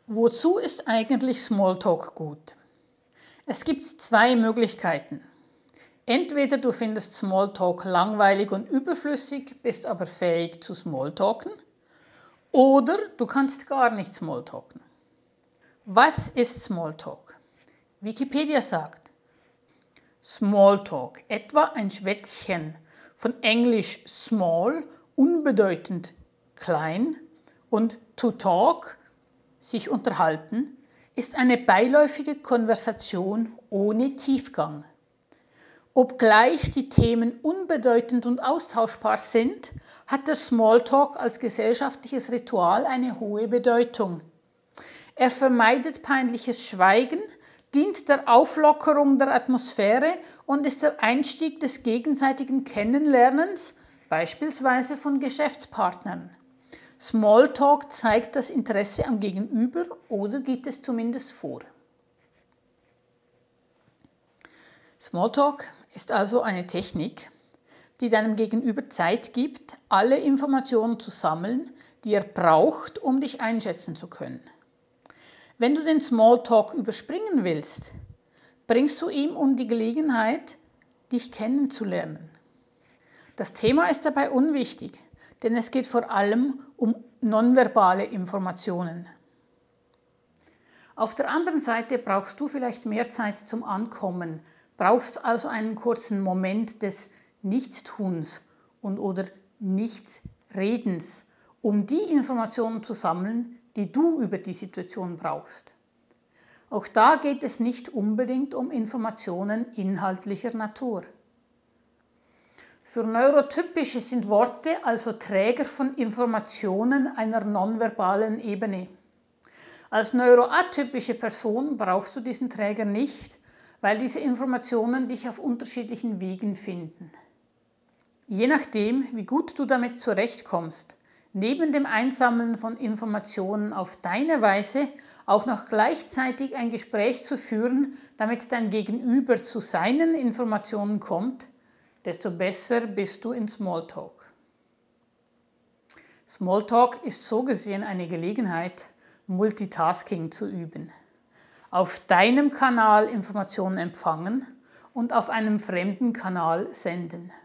Wozu ist eigentlich Smalltalk gut? Es gibt zwei Möglichkeiten. Entweder du findest Smalltalk langweilig und überflüssig, bist aber fähig zu Smalltalken, oder du kannst gar nicht Smalltalken. Was ist Smalltalk? Wikipedia sagt, Smalltalk, etwa ein Schwätzchen, von Englisch small, unbedeutend, klein, und to talk, sich unterhalten, ist eine beiläufige Konversation ohne Tiefgang. Obgleich die Themen unbedeutend und austauschbar sind, hat der Smalltalk als gesellschaftliches Ritual eine hohe Bedeutung. Er vermeidet peinliches Schweigen, dient der Auflockerung der Atmosphäre und ist der Einstieg des gegenseitigen Kennenlernens, beispielsweise von Geschäftspartnern. Smalltalk zeigt das Interesse am Gegenüber oder gibt es zumindest vor. Smalltalk ist also eine Technik, die deinem Gegenüber Zeit gibt, alle Informationen zu sammeln, die er braucht, um dich einschätzen zu können. Wenn du den Smalltalk überspringen willst, bringst du ihm um die Gelegenheit, dich kennenzulernen. Das Thema ist dabei unwichtig, denn es geht vor allem um nonverbale Informationen. Auf der anderen Seite brauchst du vielleicht mehr Zeit zum Ankommen, brauchst also einen kurzen Moment des Nichtstuns oder Nichtredens, um die Informationen zu sammeln, die du über die Situation brauchst. Auch da geht es nicht unbedingt um Informationen inhaltlicher Natur. Für Neurotypische sind Worte also Träger von Informationen einer nonverbalen Ebene. Als neuroatypische Person brauchst du diesen Träger nicht, weil diese Informationen dich auf unterschiedlichen Wegen finden. Je nachdem, wie gut du damit zurechtkommst, neben dem Einsammeln von Informationen auf deine Weise auch noch gleichzeitig ein Gespräch zu führen, damit dein Gegenüber zu seinen Informationen kommt, desto besser bist du in Smalltalk. Smalltalk ist so gesehen eine Gelegenheit, Multitasking zu üben. Auf deinem Kanal Informationen empfangen und auf einem fremden Kanal senden.